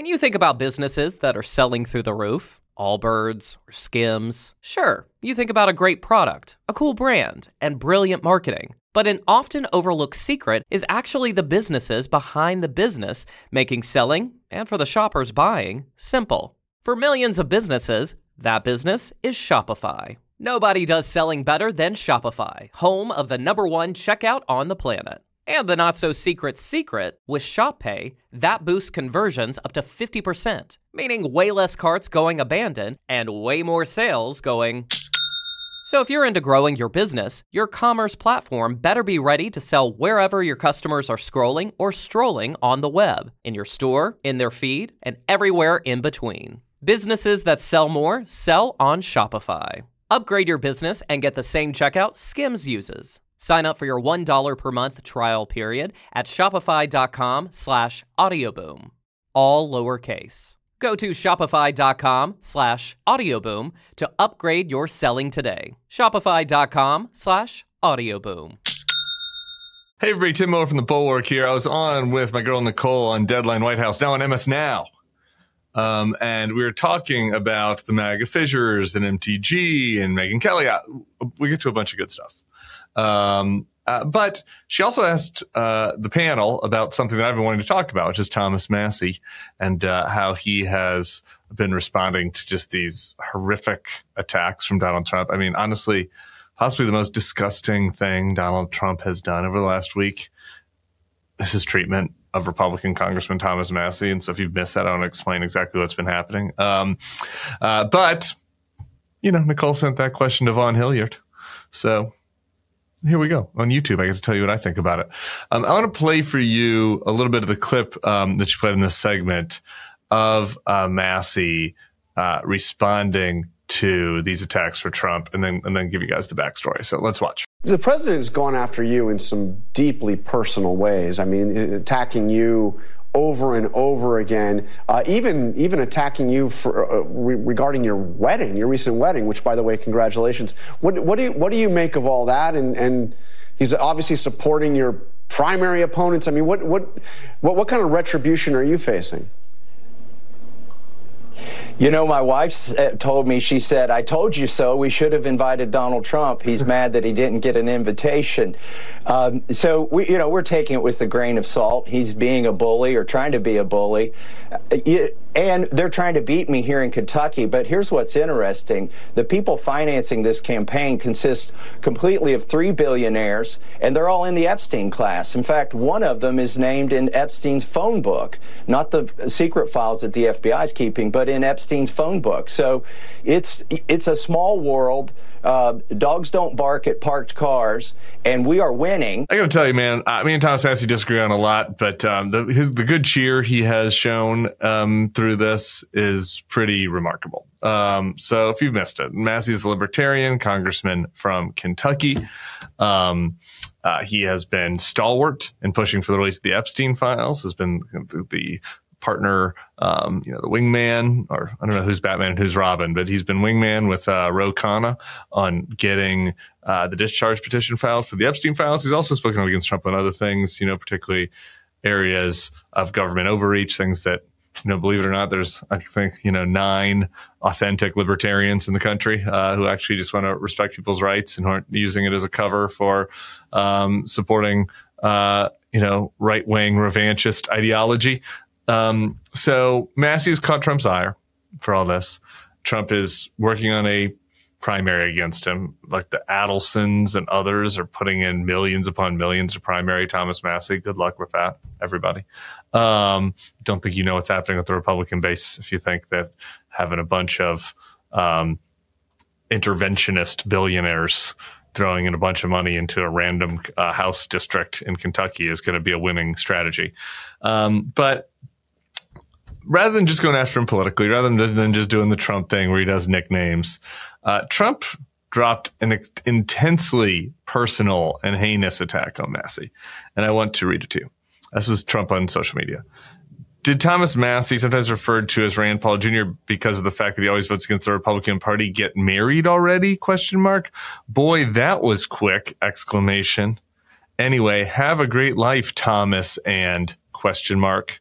When you think about businesses that are selling through the roof, Allbirds or Skims, sure, you think about a great product, a cool brand, and brilliant marketing. But an often overlooked secret is actually the businesses behind the business, making selling, and for the shoppers buying, simple. For millions of businesses, that business is Shopify. Nobody does selling better than Shopify, home of the #1 checkout on the planet. And the not-so-secret secret, with Shop Pay, that boosts conversions up to 50%, meaning way less carts going abandoned and way more sales going... So if you're into growing your business, your commerce platform better be ready to sell wherever your customers are scrolling or strolling on the web, in your store, in their feed, and everywhere in between. Businesses that sell more sell on Shopify. Upgrade your business and get the same checkout Skims uses. Sign up for your $1 per month trial period at shopify.com/audioboom. All lowercase. Go to shopify.com/audioboom to upgrade your selling today. Shopify.com/audioboom. Hey everybody, Tim Miller from The Bulwark here. I was on with my girl Nicole on Deadline White House, now on MS Now. And we were talking about the MAGA fissures and MTG and Megyn Kelly. We get to a bunch of good stuff. But she also asked the panel about something that I've been wanting to talk about, which is Thomas Massie and how he has been responding to just these horrific attacks from Donald Trump. I mean, honestly, possibly the most disgusting thing Donald Trump has done over the last week is his treatment of Republican Congressman Thomas Massie. And so if you've missed that, I want to explain exactly what's been happening. But, you know, Nicole sent that question to Vaughn Hilliard. So here we go. On YouTube, I get to tell you what I think about it. I want to play for you a little bit of the clip that you played in this segment of Massie responding to these attacks for Trump, and then give you guys the backstory. So let's watch. The president has gone after you in some deeply personal ways. I mean, attacking you over and over again, even attacking you for regarding your wedding, your recent wedding, which, by the way, congratulations. What do you make of all that? And he's obviously supporting your primary opponents. I mean, what kind of retribution are you facing? You know, my wife told me, she said, "I told you so. We should have invited Donald Trump. He's mad that he didn't get an invitation." So we're taking it with a grain of salt. He's being a bully or trying to be a bully. And they're trying to beat me here in Kentucky. But here's what's interesting. The people financing this campaign consist completely of 3 billionaires, and they're all in the Epstein class. In fact, one of them is named in Epstein's phone book, not the secret files that the FBI is keeping, but in Epstein's phone book. So it's a small world. Dogs don't bark at parked cars, and we are winning. I got to tell you, man, me and Thomas Massie disagree on a lot, but the good cheer he has shown through this is pretty remarkable. So if you've missed it, Massie is a libertarian congressman from Kentucky. He has been stalwart in pushing for the release of the Epstein files, has been the partner, the wingman, or I don't know who's Batman and who's Robin, but he's been wingman with Ro Khanna on getting the discharge petition filed for the Epstein files. He's also spoken out against Trump on other things, particularly areas of government overreach, things that, believe it or not, there's, I think, 9 authentic libertarians in the country who actually just want to respect people's rights and aren't using it as a cover for supporting, right-wing revanchist ideology. So Massie's caught Trump's ire for all this. Trump is working on a primary against him. Like the Adelsons and others are putting in millions upon millions to primary Thomas Massie. Good luck with that, everybody. Don't think you know what's happening with the Republican base if you think that having a bunch of interventionist billionaires throwing in a bunch of money into a random House district in Kentucky is going to be a winning strategy. But rather than just going after him politically, rather than just doing the Trump thing where he does nicknames, Trump dropped an intensely personal and heinous attack on Massie. And I want to read it to you. This is Trump on social media. Did Thomas Massie, sometimes referred to as Rand Paul Jr. because of the fact that he always votes against the Republican Party, get married already? ? Boy, that was quick! ! Anyway, have a great life, Thomas, and ?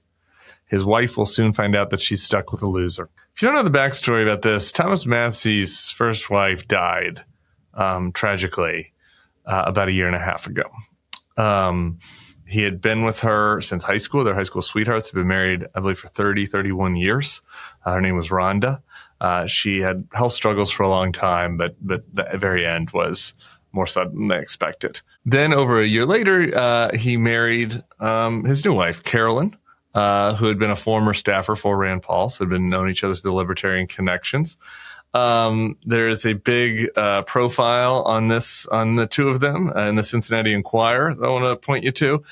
His wife will soon find out that she's stuck with a loser. If you don't know the backstory about this, Thomas Massey's first wife died tragically about a year and a half ago. He had been with her since high school. Their high school sweethearts had been married, I believe, for 31 years. Her name was Rhonda. She had health struggles for a long time, but the very end was more sudden than expected. Then over a year later, he married his new wife, Carolyn, who had been a former staffer for Rand Paul, so had been known each other through the libertarian connections. There is a big profile on the two of them in the Cincinnati Enquirer that I want to point you to.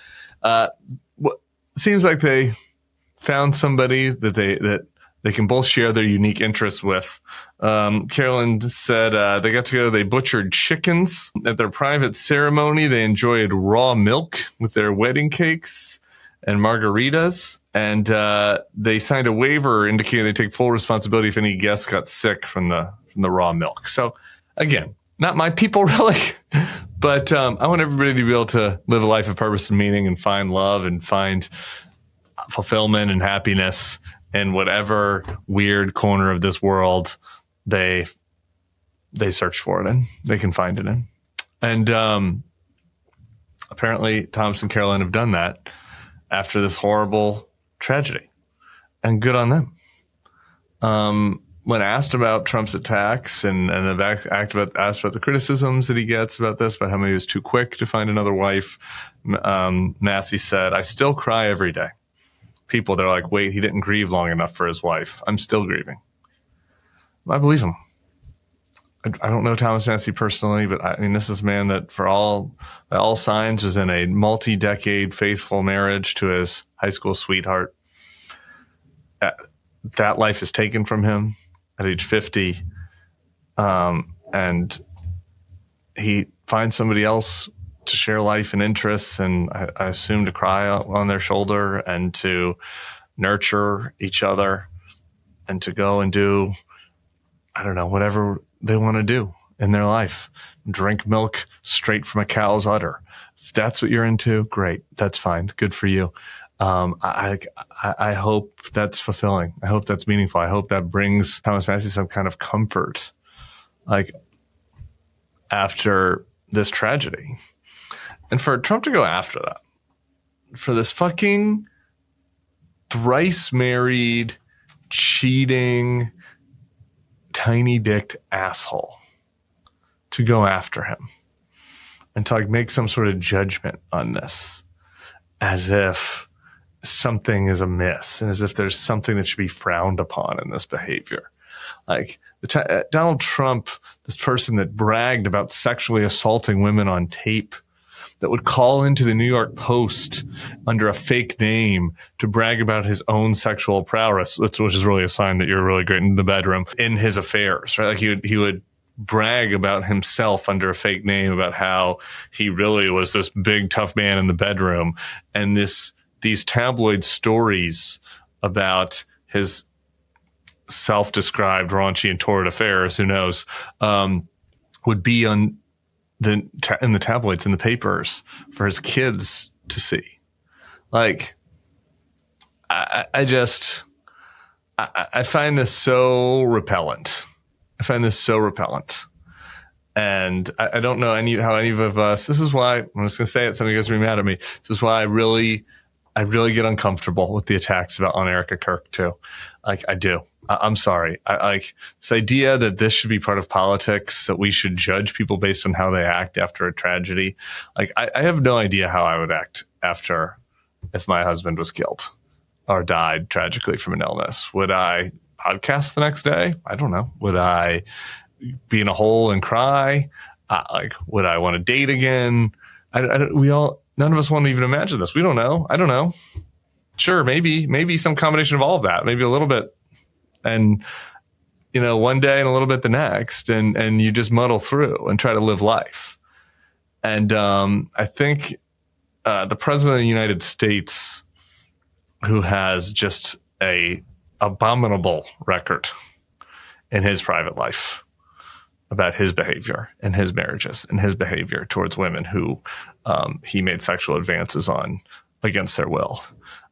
Seems like they found somebody that they can both share their unique interests with. Carolyn said they got together, they butchered chickens at their private ceremony. They enjoyed raw milk with their wedding cakes and margaritas. And they signed a waiver indicating they take full responsibility if any guests got sick from the raw milk. So, again, not my people really, but I want everybody to be able to live a life of purpose and meaning and find love and find fulfillment and happiness in whatever weird corner of this world they search for it in. They can find it in. And apparently Thomas and Carolyn have done that after this horrible tragedy, and good on them. When asked about Trump's attacks and asked about the criticisms that he gets about this, about how maybe he was too quick to find another wife, Massey said, "I still cry every day. People, they're like, wait, he didn't grieve long enough for his wife. I'm still grieving." I believe him. I don't know Thomas Massey personally, but I mean, this is a man that by all signs was in a multi-decade faithful marriage to his high school sweetheart. That life is taken from him at age 50. And he finds somebody else to share life and interests, and I assume to cry on their shoulder and to nurture each other and to go and do, I don't know, whatever they want to do in their life. Drink milk straight from a cow's udder. If that's what you're into, great. That's fine. Good for you. I hope that's fulfilling. I hope that's meaningful. I hope that brings Thomas Massey some kind of comfort, like after this tragedy. And for Trump to go after that, for this fucking thrice married, cheating, tiny-dicked asshole to go after him and to like make some sort of judgment on this as if something is amiss and as if there's something that should be frowned upon in this behavior. Like Donald Trump, this person that bragged about sexually assaulting women on tape, that would call into the New York Post under a fake name to brag about his own sexual prowess, which is really a sign that you're really great in the bedroom, in his affairs, right? Like he would brag about himself under a fake name about how he really was this big, tough man in the bedroom. And these tabloid stories about his self-described raunchy and torrid affairs, who knows, would be in the tabloids, in the papers for his kids to see. Like, I find this so repellent. And I don't know how any of us, this is why, I'm just going to say it, some of you guys are going to be mad at me. This is why I really get uncomfortable with the attacks on Erica Kirk too. Like, I do. I'm sorry. I like this idea that this should be part of politics, that we should judge people based on how they act after a tragedy. Like, I have no idea how I would act if my husband was killed or died tragically from an illness. Would I podcast the next day? I don't know. Would I be in a hole and cry? Would I want to date again? None of us want to even imagine this. We don't know. I don't know. Sure, maybe some combination of all of that, maybe a little bit, and one day and a little bit the next, and you just muddle through and try to live life. And I think the president of the United States, who has just a abominable record in his private life about his behavior and his marriages and his behavior towards women who he made sexual advances on against their will.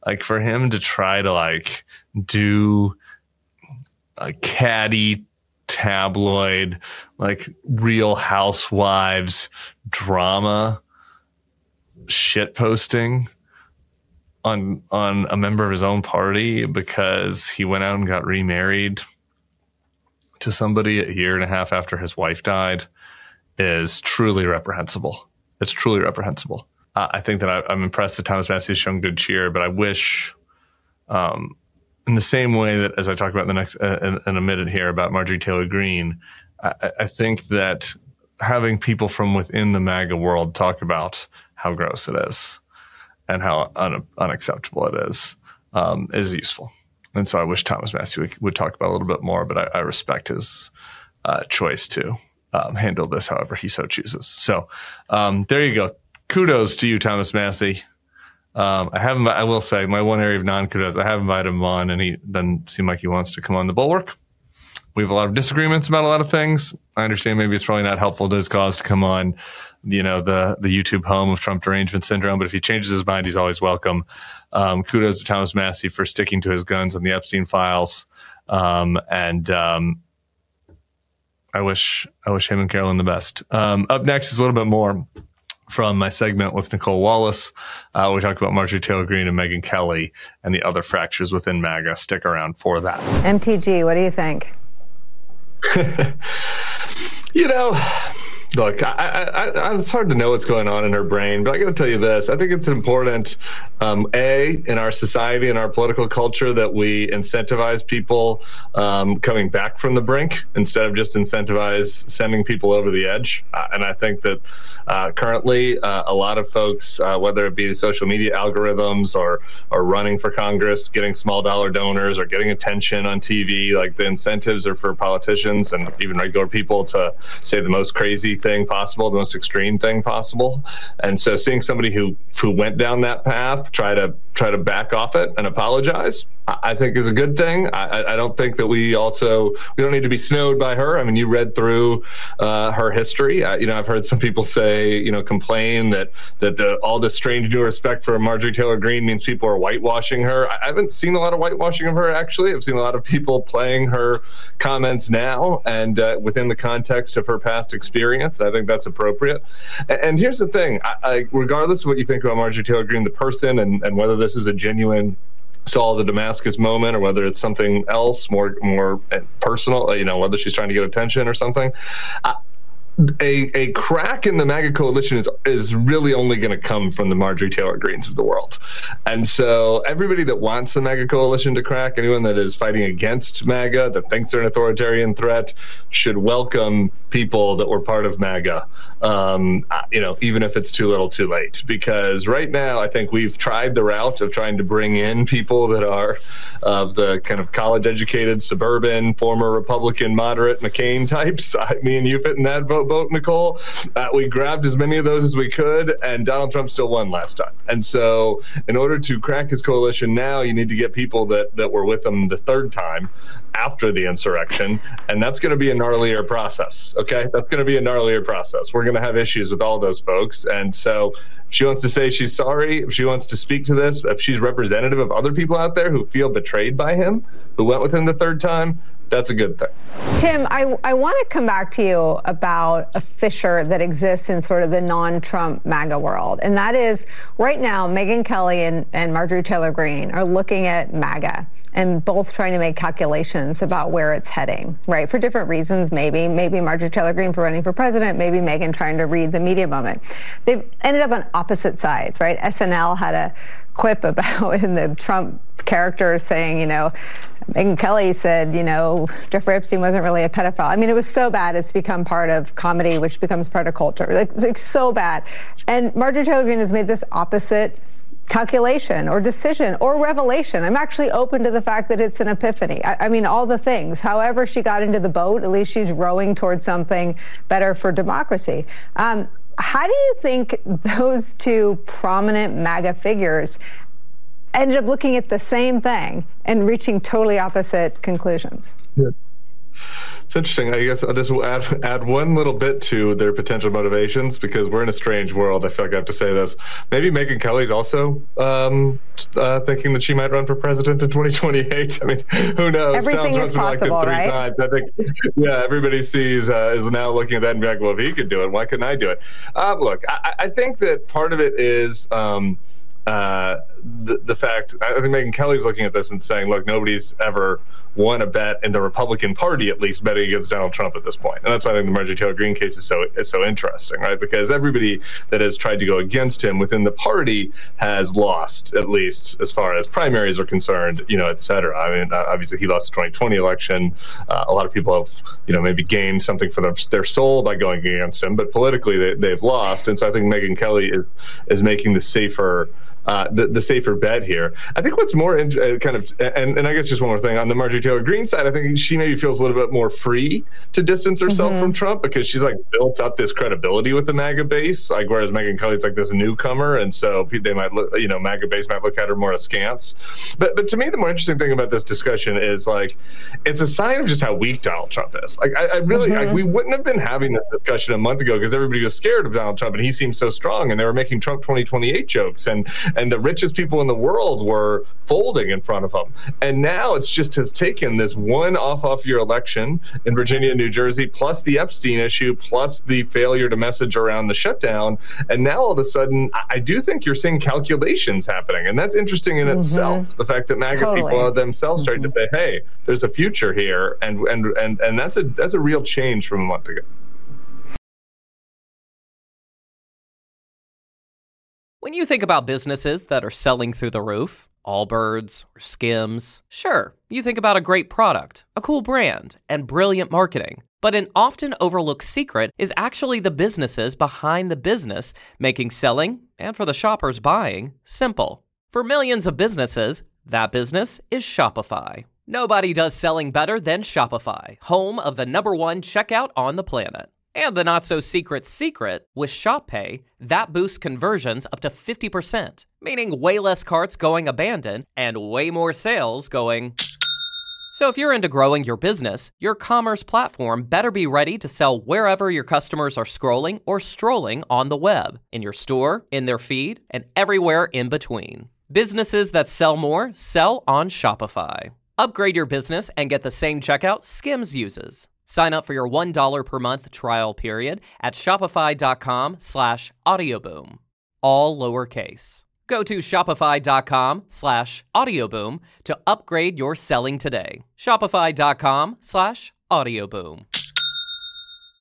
Like for him to try to like do a catty tabloid, like Real Housewives drama shit posting on a member of his own party because he went out and got remarried to somebody a year and a half after his wife died is truly reprehensible. It's truly reprehensible. I think that I'm impressed that Thomas Massie has shown good cheer, but I wish, in the same way that as I talk about in the next in a minute here about Marjorie Taylor Greene, I think that having people from within the MAGA world talk about how gross it is and how unacceptable it is useful. And so I wish Thomas Massie would talk about it a little bit more, but I respect his choice to handle this however he so chooses. So there you go. Kudos to you, Thomas Massie. I will say my one area of non-kudos, I have invited him on and he doesn't seem like he wants to come on the Bulwark. We have a lot of disagreements about a lot of things. I understand maybe it's probably not helpful to his cause to come on, the YouTube home of Trump derangement syndrome, but if he changes his mind, he's always welcome. Kudos to Thomas Massie for sticking to his guns on the Epstein files. And I wish him and Carolyn the best. Up next is a little bit more from my segment with Nicole Wallace. We talk about Marjorie Taylor Greene and Megyn Kelly and the other fractures within MAGA. Stick around for that. MTG, what do you think? Look, it's hard to know what's going on in her brain, but I got to tell you this. I think it's important, in our society and our political culture that we incentivize people coming back from the brink instead of just incentivize sending people over the edge. And I think that currently a lot of folks, whether it be the social media algorithms or running for Congress, getting small dollar donors or getting attention on TV, like the incentives are for politicians and even regular people to say the most crazy thing possible, the most extreme thing possible. And so seeing somebody who went down that path try to back off it and apologize, I think is a good thing. I don't think that we don't need to be snowed by her. I mean, you read through her history. I've heard some people say, complain that all this strange new respect for Marjorie Taylor Greene means people are whitewashing her. I haven't seen a lot of whitewashing of her, actually. I've seen a lot of people playing her comments now and within the context of her past experience. I think that's appropriate. And here's the thing. Regardless of what you think about Marjorie Taylor Greene, the person, and whether this is a genuine Saul of the Damascus moment or whether it's something else more personal, whether she's trying to get attention or something. A crack in the MAGA coalition is really only going to come from the Marjorie Taylor Greenes of the world. And so everybody that wants the MAGA coalition to crack, anyone that is fighting against MAGA, that thinks they're an authoritarian threat, should welcome people that were part of MAGA, even if it's too little too late. Because right now, I think we've tried the route of trying to bring in people that are of the kind of college-educated, suburban, former Republican, moderate McCain types. Me and you fit in that vote, Nicole. We grabbed as many of those as we could, and Donald Trump still won last time. And so in order to crack his coalition now, you need to get people that were with him the third time after the insurrection, and that's going to be a gnarlier process, okay? That's going to be a gnarlier process. We're going to have issues with all those folks, and so if she wants to say she's sorry, if she wants to speak to this, if she's representative of other people out there who feel betrayed by him, who went with him the third time, that's a good thing. Tim, I want to come back to you about a fissure that exists in sort of the non-Trump MAGA world. And that is right now, Megyn Kelly and Marjorie Taylor Greene are looking at MAGA and both trying to make calculations about where it's heading, right? For different reasons, maybe Marjorie Taylor Greene for running for president, maybe Megyn trying to read the media moment. They've ended up on opposite sides, right? SNL had a quip about in the Trump character saying, Megyn Kelly said, Jeffrey Epstein wasn't really a pedophile. I mean, it was so bad it's become part of comedy, which becomes part of culture. It's so bad. And Marjorie Taylor Greene has made this opposite calculation or decision or revelation. I'm actually open to the fact that it's an epiphany. I mean, all the things. However she got into the boat, at least she's rowing towards something better for democracy. How do you think those two prominent MAGA figures ended up looking at the same thing and reaching totally opposite conclusions? Yeah. It's interesting. I guess I'll just add one little bit to their potential motivations, because we're in a strange world. I feel like I have to say this. Maybe Megyn Kelly's also thinking that she might run for president in 2028. I mean, who knows? Everything is possible, right? Times. I think, yeah, everybody is now looking at that and being like, well, if he could do it, why couldn't I do it? Look, I think that part of it is the fact, I think Megyn Kelly's looking at this and saying, look, nobody's ever won a bet in the Republican Party, at least, betting against Donald Trump at this point. And that's why I think the Marjorie Taylor Greene case is so interesting, right? Because everybody that has tried to go against him within the party has lost, at least as far as primaries are concerned, et cetera. I mean, obviously he lost the 2020 election. A lot of people have, maybe gained something for their soul by going against him, but politically they've lost. And so I think Megyn Kelly is making the safer bet here. I think what's more and I guess just one more thing on the Marjorie Taylor Greene side, I think she maybe feels a little bit more free to distance herself from Trump, because she's like built up this credibility with the MAGA base, like, whereas Megyn Kelly's like this newcomer, and so they might look, MAGA base might look at her more askance. But to me, the more interesting thing about this discussion is like it's a sign of just how weak Donald Trump is. Like I really we wouldn't have been having this discussion a month ago because everybody was scared of Donald Trump and he seemed so strong, and they were making Trump 2028 jokes, and the richest people in the world were folding in front of him. And now it's just has taken this one off-year election in Virginia and New Jersey, plus the Epstein issue, plus the failure to message around the shutdown. And now all of a sudden, I do think you're seeing calculations happening. And that's interesting in itself. The fact that MAGA people themselves started to say, hey, there's a future here. And that's a real change from a month ago. When you think about businesses that are selling through the roof, Allbirds or Skims, sure, you think about a great product, a cool brand, and brilliant marketing. But an often overlooked secret is actually the businesses behind the business, making selling, and for the shoppers buying, simple. For millions of businesses, that business is Shopify. Nobody does selling better than Shopify, home of the #1 checkout on the planet. And the not-so-secret secret, with Shop Pay, that boosts conversions up to 50%, meaning way less carts going abandoned and way more sales going. So if you're into growing your business, your commerce platform better be ready to sell wherever your customers are scrolling or strolling on the web, in your store, in their feed, and everywhere in between. Businesses that sell more sell on Shopify. Upgrade your business and get the same checkout Skims uses. Sign up for your $1 per month trial period at shopify.com/audioboom. All lowercase. Go to shopify.com/audioboom to upgrade your selling today. Shopify.com/audioboom.